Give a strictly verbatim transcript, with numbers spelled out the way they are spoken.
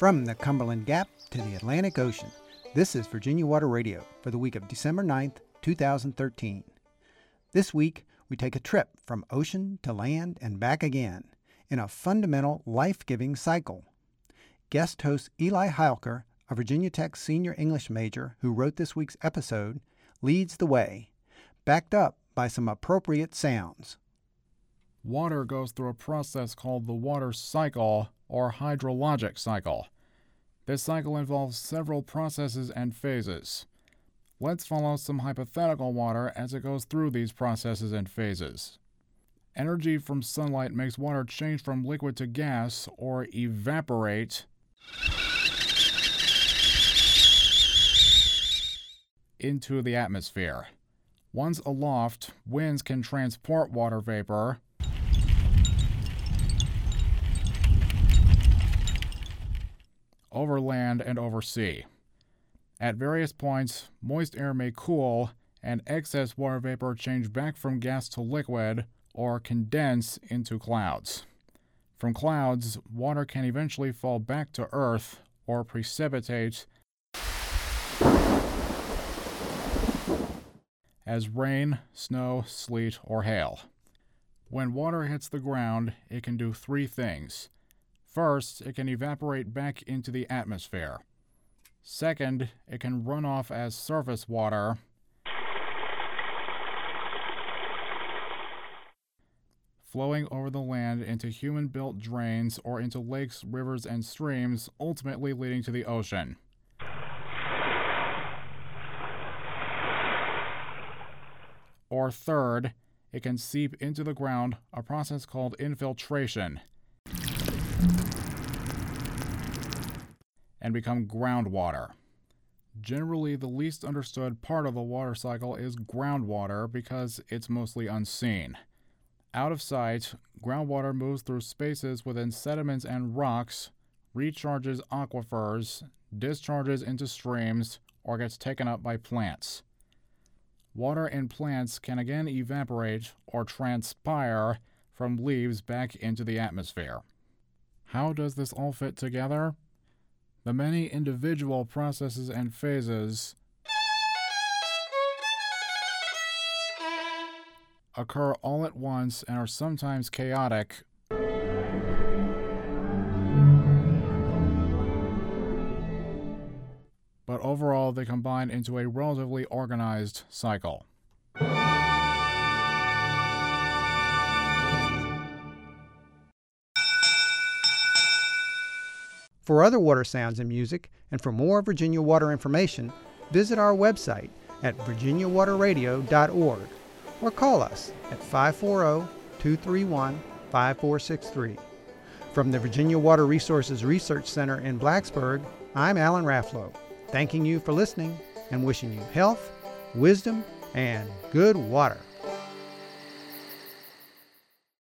From the Cumberland Gap to the Atlantic Ocean, this is Virginia Water Radio for the week of December ninth, two thousand thirteen. This week, we take a trip from ocean to land and back again in a fundamental life-giving cycle. Guest host Eli Heilker, a Virginia Tech senior English major who wrote this week's episode, leads the way, backed up by some appropriate sounds. Water goes through a process called the water cycle or hydrologic cycle. This cycle involves several processes and phases. Let's follow some hypothetical water as it goes through these processes and phases. Energy from sunlight makes water change from liquid to gas or evaporate into the atmosphere. Once aloft, winds can transport water vapor over land and over sea. At various points, moist air may cool and excess water vapor change back from gas to liquid or condense into clouds. From clouds, water can eventually fall back to Earth or precipitate as rain, snow, sleet, or hail. When water hits the ground, it can do three things. First, it can evaporate back into the atmosphere. Second, it can run off as surface water. Flowing over the land into human-built drains or into lakes, rivers, and streams, ultimately leading to the ocean. Or third, it can seep into the ground, a process called infiltration, and become groundwater. Generally, the least understood part of the water cycle is groundwater because it's mostly unseen. Out of sight, groundwater moves through spaces within sediments and rocks, recharges aquifers, discharges into streams, or gets taken up by plants. Water in plants can again evaporate or transpire from leaves back into the atmosphere. How does this all fit together? The many individual processes and phases occur all at once and are sometimes chaotic, but overall they combine into a relatively organized cycle. For other water sounds and music, and for more Virginia Water information, visit our website at virginia water radio dot org or call us at five four zero, two three one, five four six three. From the Virginia Water Resources Research Center in Blacksburg, I'm Alan Rafflow, thanking you for listening and wishing you health, wisdom, and good water.